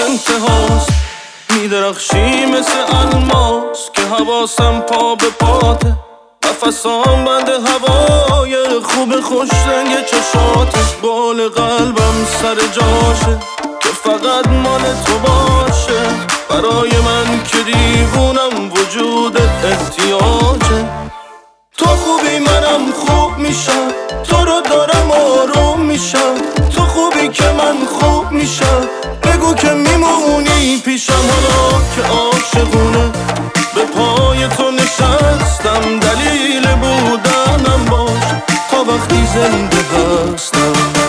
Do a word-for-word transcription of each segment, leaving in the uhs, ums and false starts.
انتهاست. میدرخشی مثل الماس که حواسم پا به پاته، نفسام بند هوای خوب خوش رنگ چشاته. بال قلبم سر جاشه که فقط مال تو باشه، برای من که دیوونم وجودت احتیاجه. تو خوبی منم خوب میشم، تو رو دارم آروم میشم. تو خوبی که من خوب میشم، بگو که میمونی پیشم. حالا که عاشقونه به پای تو نشستم، دلیل بودنم باش تا وقتی زنده هستم.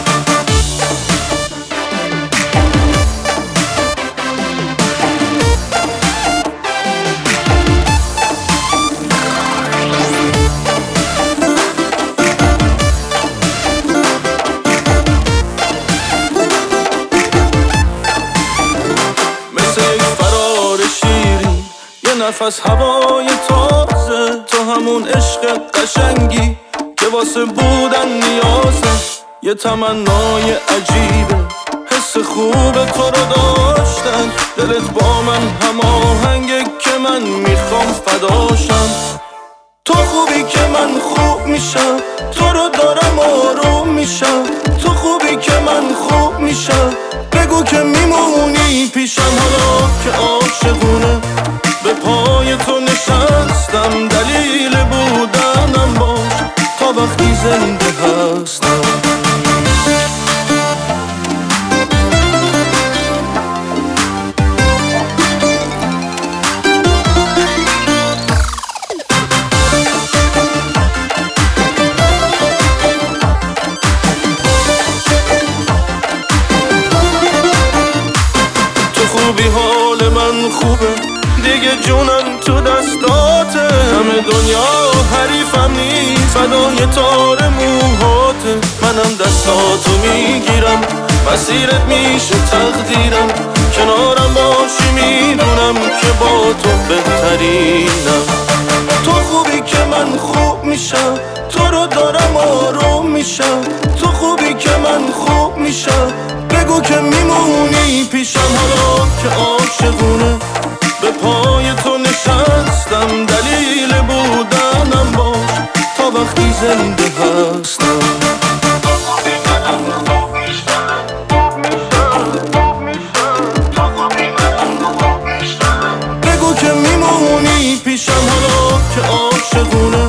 نفس هوای تازه، تو همون عشق قشنگی که واسه بودن نیازه. یه تمنای عجیبه حس خوب تو رو داشتن، دلت با من هماهنگه که من میخوام فداشم. تو خوبی که من خوب میشم، تو رو دارم آروم میشم. تو خوبی که من خوب میشم، بگو که میمونی پیشم. حالا که عاشقونه به پای تو نشستم، دلیل بودنم باش تا وقتی زنده هستم. تو خوبی حال من خوبه دیگه، جونم تو دستاته. همه دنیا حریفم نیست، فدای تار موهاته. منم دستاتو میگیرم، مسیرت میشه تقدیرم. کنارم باشی میدونم که با تو بهترینم. تو خوبی که من خوب میشم، تو رو دارم آروم میشم. تو خوبی که من خوب میشم، بگو که میمونی پیشم. حالا که عاشقونه به پای تو نشستم، دلیل بودنم باش تا وقتی زنده هستم. بگو که میمونی پیشم. حالا که عاشقونه